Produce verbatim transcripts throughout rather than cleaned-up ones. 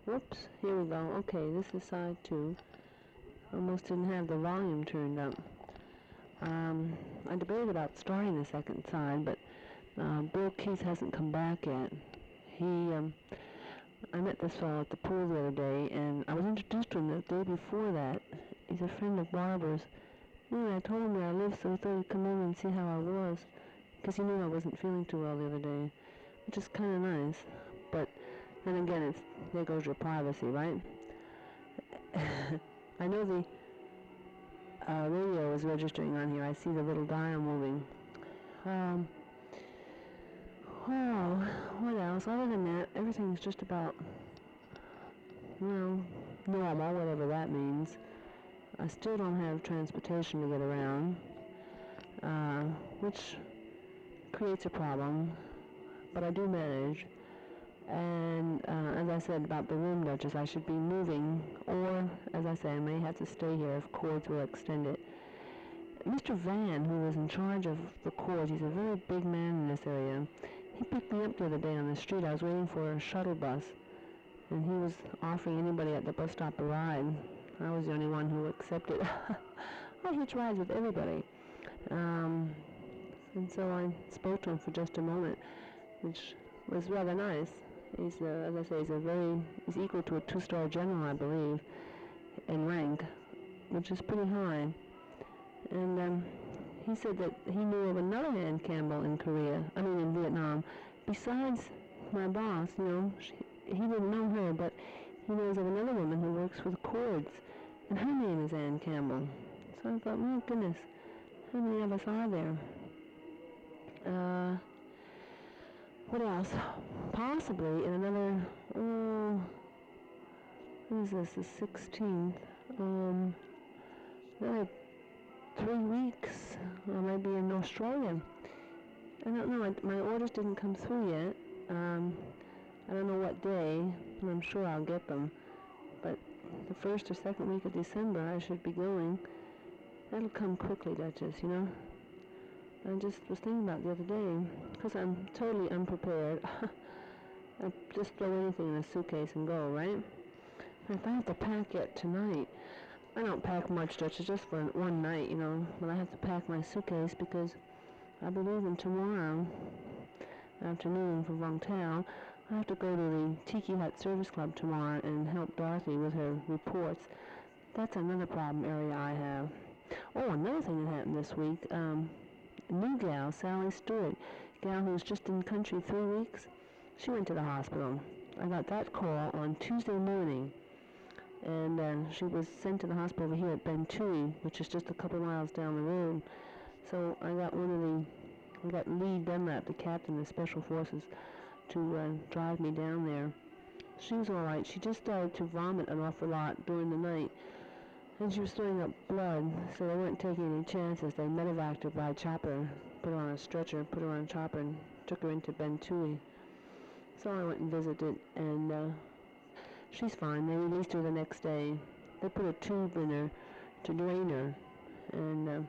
Whoops, here we go. Okay, this is side two. Almost didn't have the volume turned up. Um, I debated about starting the second side, but uh, Bill Keith hasn't come back yet. He, um, I met this fellow at the pool the other day, and I was introduced to him the day before that. He's a friend of Barbara's. Anyway, I told him where I lived, so he thought he'd come over and see how I was, because he knew I wasn't feeling too well the other day, which is kind of nice. But then again, it's there goes your privacy, right? I know the uh, radio is registering on here. I see the little dial moving. Um, well, what else? Other than that, everything's just about, well, normal, whatever that means. I still don't have transportation to get around, uh, which creates a problem, but I do manage. And uh, as I said about the room, Duchess, I should be moving, or, as I say, I may have to stay here if cords will extend it. Mister Van, who was in charge of the cords, he's a very big man in this area. He picked me up the other day on the street. I was waiting for a shuttle bus, and he was offering anybody at the bus stop a ride. I was the only one who accepted. I hitch rides with everybody. Um, and so I spoke to him for just a moment, which was rather nice. He's, uh, as I say, he's a very, he's equal to a two-star general, I believe, in rank, which is pretty high. And um, he said that he knew of another Ann Campbell in Korea, I mean in Vietnam, besides my boss. You know, she, he didn't know her, but he knows of another woman who works with cords, and her name is Ann Campbell. So I thought, my goodness, how many of us are there? Uh, what else? Possibly in another, oh, what is this, the sixteenth? Um, another three weeks, I might be in Australia. I don't know, I, my orders didn't come through yet. Um, I don't know what day, and I'm sure I'll get them. But the first or second week of December, I should be going. That'll come quickly, Duchess, you know. I just was thinking about the other day, because I'm totally unprepared. I just throw anything in a suitcase and go, right? And if I have to pack it tonight, I don't pack much, Duchess, just for one night, you know. But I have to pack my suitcase because I believe in tomorrow afternoon for Vongtao. I have to go to the Tiki Hut Service Club tomorrow and help Dorothy with her reports. That's another problem area I have. Oh, another thing that happened this week. Um, new gal, Sally Stewart, gal who's just in country three weeks, she went to the hospital. I got that call on Tuesday morning, and uh, she was sent to the hospital over here at Ben Tui, which is just a couple miles down the road. So I got one of the, I got Lee Dunlap, the captain of Special Forces, to uh, drive me down there. She was all right. She just started to vomit an awful lot during the night, and she was throwing up blood, so they weren't taking any chances. They medevaced her by chopper, put her on a stretcher, put her on a chopper, and took her into Ben Tui. So I went and visited, and uh, she's fine. They released her the next day. They put a tube in her to drain her, and uh,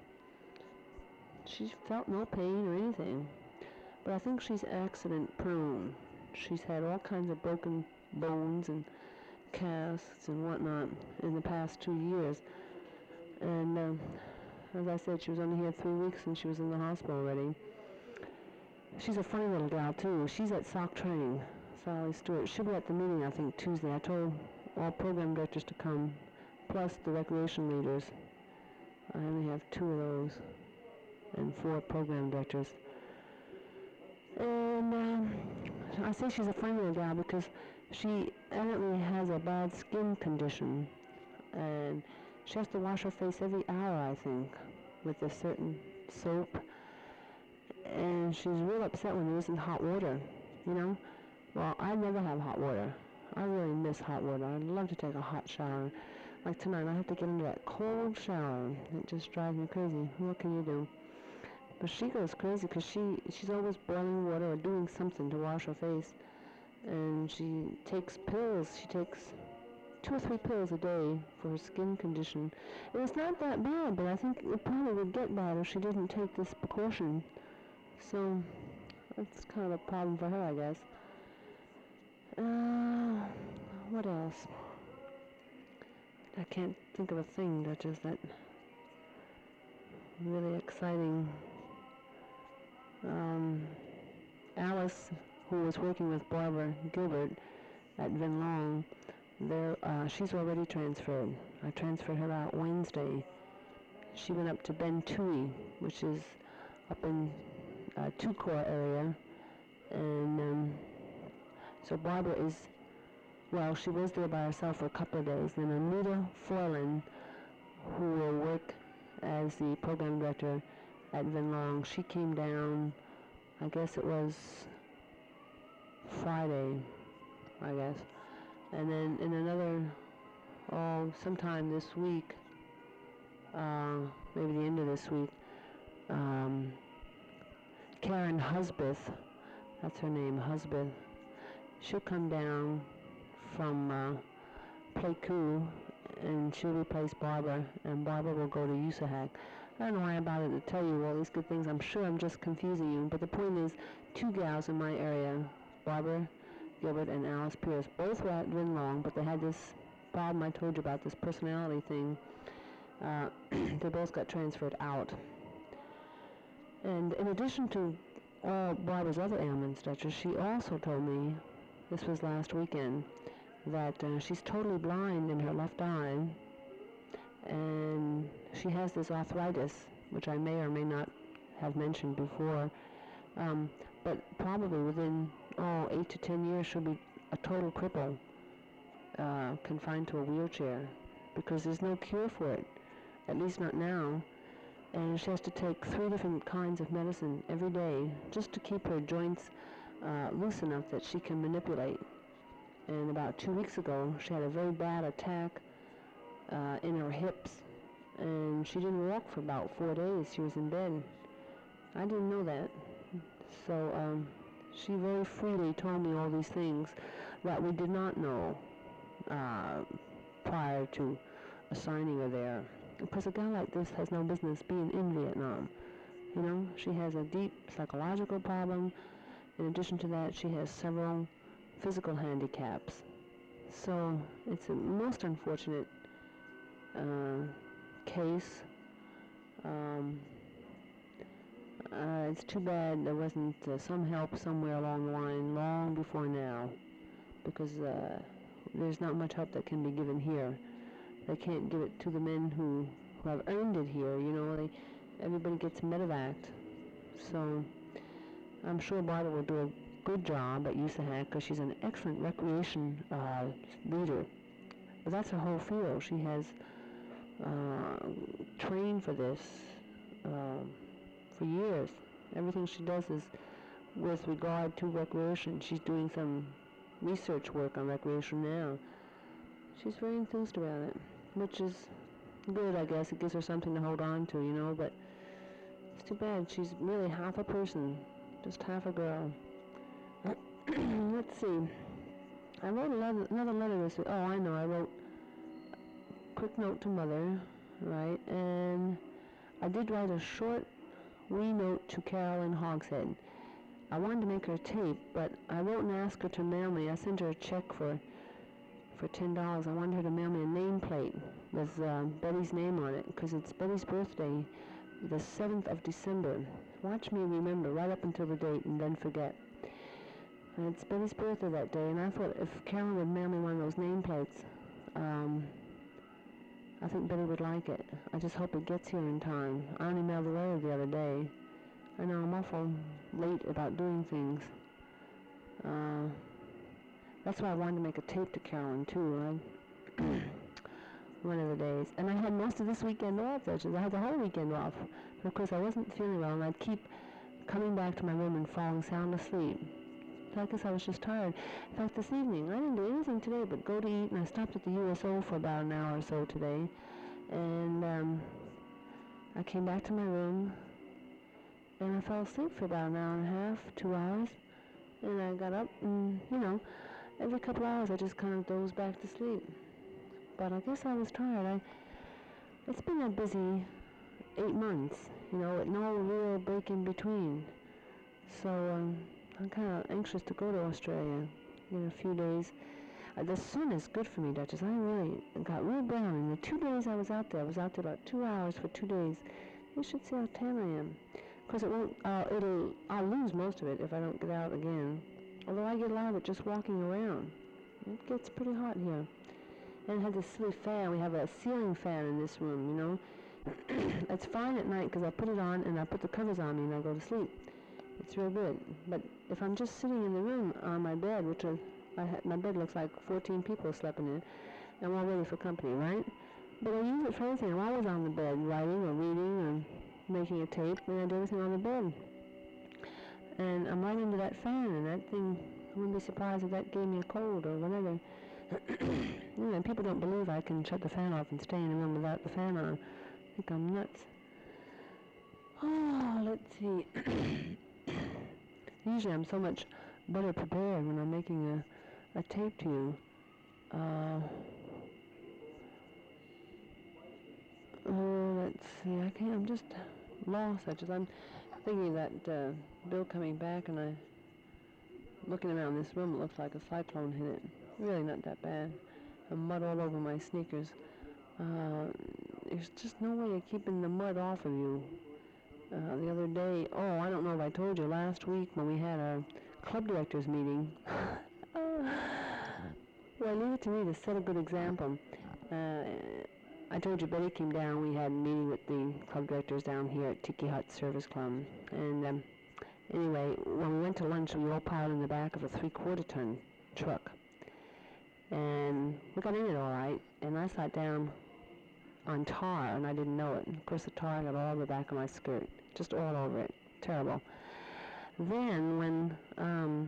she felt no pain or anything. But I think she's accident prone. She's had all kinds of broken bones and casts and whatnot in the past two years. And uh, as I said, she was only here three weeks and she was in the hospital already. She's a funny little gal too. She's at S O C training, Sally Stewart. She'll be at the meeting, I think, Tuesday. I told all program directors to come, plus the recreation leaders. I only have two of those and four program directors. And um, I say she's a funny little gal because she evidently has a bad skin condition, and she has to wash her face every hour, I think, with a certain soap. And she's real upset when there isn't hot water, you know? Well, I never have hot water. I really miss hot water. I'd love to take a hot shower. Like tonight, I have to get into that cold shower. It just drives me crazy. What can you do? But she goes crazy because she, she's always boiling water or doing something to wash her face. And she takes pills. She takes two or three pills a day for her skin condition. And it's not that bad, but I think it probably would get bad if she didn't take this precaution. So that's kind of a problem for her, I guess. Uh, what what else? I can't think of a thing that is that really exciting. Um, Alice, who was working with Barbara Gilbert at Vin Long, there, uh, she's already transferred. I transferred her out Wednesday. She went up to Ben Tui, which is up in uh, Tucor area, and um, so Barbara is, well, she was there by herself for a couple of days. Then Anita Foylan, who will work as the program director at Vin Long, she came down, I guess it was Friday, I guess. And then in another, oh, sometime this week, uh, maybe the end of this week, um, Karen Husbeth, that's her name, Husbeth, she'll come down from uh, Pleiku, and she'll replace Barbara, and Barbara will go to USAHAC. I don't know why I'm about it to tell you all these good things. I'm sure I'm just confusing you, but the point is, two gals in my area, Barbara Gilbert and Alice Pierce, both were at Vin Long, but they had this problem I told you about, this personality thing. Uh, they both got transferred out. And in addition to all Barbara's other ailments, Duchess, she also told me, this was last weekend, that uh, she's totally blind in her left eye, and she has this arthritis, which I may or may not have mentioned before, um, but probably within, oh, eight to ten years she'll be a total cripple, uh, confined to a wheelchair, because there's no cure for it, at least not now. And she has to take three different kinds of medicine every day just to keep her joints uh, loose enough that she can manipulate. And about two weeks ago, she had a very bad attack uh, in her hips, and she didn't walk for about four days. She was in bed. I didn't know that. So um, she very freely told me all these things that we did not know uh, prior to assigning her there. Because a gal like this has no business being in Vietnam. You know, she has a deep psychological problem. In addition to that, she has several physical handicaps. So it's a most unfortunate uh, case. Um, uh, it's too bad there wasn't uh, some help somewhere along the line long before now, because uh, there's not much help that can be given here. They can't give it to the men who, who have earned it here. You know, they, everybody gets medevac. So I'm sure Barbara will do a good job at USAHAC because she's an excellent recreation uh, leader. But that's her whole field. She has uh, trained for this uh, for years. Everything she does is with regard to recreation. She's doing some research work on recreation now. She's very enthused about it, which is good, I guess. It gives her something to hold on to, you know, but it's too bad. She's really half a person, just half a girl. Let's see. I wrote another, another letter this week. Oh, I know. I wrote a quick note to Mother, right? And I did write a short wee note to Carol in Hogshead. I wanted to make her a tape, but I wrote and asked her to mail me. I sent her a check for for ten dollars. I wanted her to mail me a nameplate with uh, Betty's name on it, because it's Betty's birthday, the seventh of December. Watch me remember right up until the date and then forget. And it's Betty's birthday that day, and I thought if Carol would mail me one of those nameplates, um, I think Betty would like it. I just hope it gets here in time. I only mailed the letter the other day. I know I'm awful late about doing things. Uh, that's why I wanted to make a tape to Carolyn, too. I, one of the days. And I had most of this weekend off, actually. I had the whole weekend off. But of course, I wasn't feeling well, and I'd keep coming back to my room and falling sound asleep. So I guess I was just tired. In fact, this evening, I didn't do anything today but go to eat, and I stopped at the U S O for about an hour or so today. And um, I came back to my room, and I fell asleep for about an hour and a half, two hours. And I got up, and, you know, every couple hours I just kind of dozed back to sleep. But I guess I was tired. I, it's been a busy eight months, you know, with no real break in between. So um, I'm kind of anxious to go to Australia in a few days. Uh, the sun is good for me, Duchess. I really got real brown. In the two days I was out there, I was out there about two hours for two days. You should see how tan I am. Of course, it won't, uh, it'll, I'll lose most of it if I don't get out again. Although I get a lot of it just walking around. It gets pretty hot here. And it has this silly fan. We have a ceiling fan in this room, you know. It's fine at night because I put it on and I put the covers on me and I go to sleep. It's real good. But if I'm just sitting in the room on my bed, which is, I ha- my bed looks like fourteen people slept in it, I'm all ready for company, right? But I use it for anything. I'm always on the bed, writing or reading or making a tape, and I do everything on the bed. And I'm right into that fan, and that thing, I wouldn't be surprised if that gave me a cold or whatever. You know, people don't believe I can shut the fan off and stay in the room without the fan on. I think I'm nuts. Oh, let's see. Usually I'm so much better prepared when I'm making a, a tape to you. Uh, oh, let's see. I can't. I'm just lost. I just. I'm thinking that uh, Bill coming back, and I looking around this room. It looks like a cyclone hit it. Really not that bad. And mud all over my sneakers. Uh, there's just no way of keeping the mud off of you. Uh, the other day, oh, I don't know if I told you, last week when we had our club directors meeting. uh, well, leave it to me to set a good example. Uh, I told you Betty came down. We had a meeting with the club directors down here at Tiki Hut Service Club. And um, anyway, when we went to lunch, we all piled in the back of a three-quarter ton truck. And we got in it all right, and I sat down on tar, and I didn't know it. And of course, the tar got all over the back of my skirt, just all over it. Terrible. Then, when um,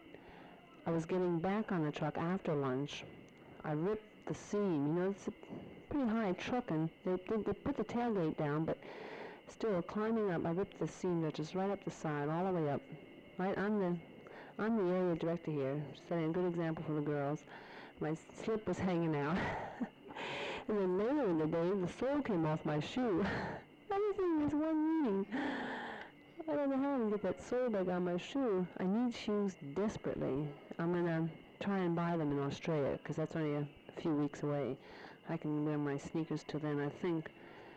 I was getting back on the truck after lunch, I ripped the seam. You know, it's a pretty high truck, and they, they, they put the tailgate down, but still, climbing up, I ripped the seam that just right up the side, all the way up. Right, I'm the, I'm the area director here, setting a good example for the girls. My slip was hanging out. And then later in the day, the sole came off my shoe. Everything was one meeting. I don't know how I can get that sole back on my shoe. I need shoes desperately. I'm going to try and buy them in Australia, because that's only a few weeks away. I can wear my sneakers till then, I think.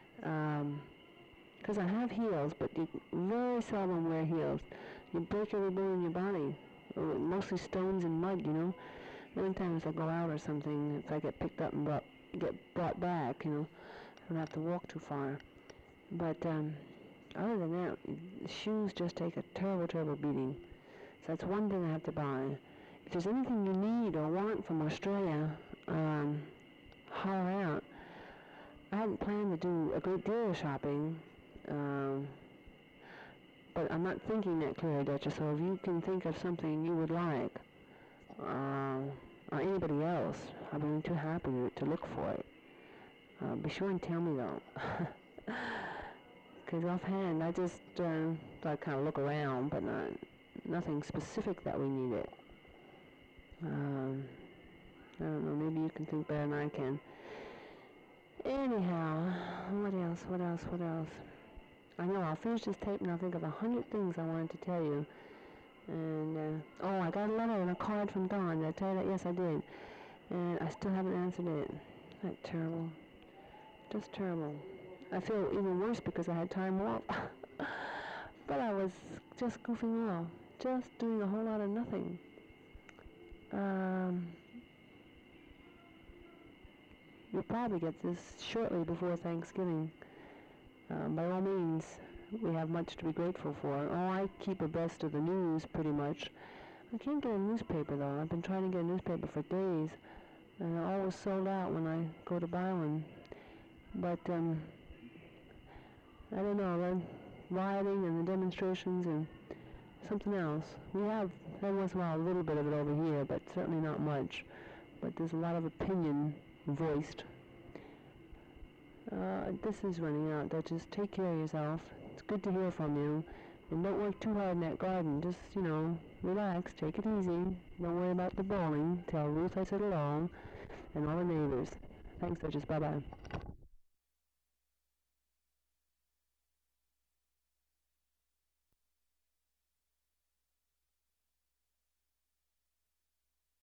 Because um, I have heels, but you very seldom wear heels. You break every bone in your body. Mostly stones and mud, you know. Many times I go out or something, if I get picked up and brought, get brought back, you know, I don't have to walk too far. But um, other than that, shoes just take a terrible, terrible beating. So that's one thing I have to buy. If there's anything you need or want from Australia, um, holler out. I hadn't planned to do a great deal of shopping, um, but I'm not thinking that clearly, Duchess, so if you can think of something you would like, Uh, or anybody else, I'd be too happy to, to look for it. Uh, be sure and tell me though. Because offhand, I just uh, I kind of look around, but not nothing specific that we need it. Um, I don't know, maybe you can think better than I can. Anyhow, what else, what else, what else? I know, I'll finish this tape and I'll think of a hundred things I wanted to tell you. And, uh, oh, I got a letter and a card from Dawn. Did I tell you that? Yes, I did. And I still haven't answered it. That's terrible. Just terrible. I feel even worse because I had time off. But I was just goofing off. Just doing a whole lot of nothing. Um, you'll probably get this shortly before Thanksgiving. Um, by all means, we have much to be grateful for. Oh, I keep abreast of the news, pretty much. I can't get a newspaper, though. I've been trying to get a newspaper for days, and they're always sold out when I go to buy one. But, um, I don't know, the rioting and the demonstrations and something else. We have, every once in a while, a little bit of it over here, but certainly not much. But there's a lot of opinion voiced. Uh, this is running out, Duchess. Take care of yourself. It's good to hear from you. And don't work too hard in that garden. Just, you know, relax, take it easy. Don't worry about the bowling. Tell Ruth I said hello, and all the neighbors. Thanks, Duchess. Bye-bye.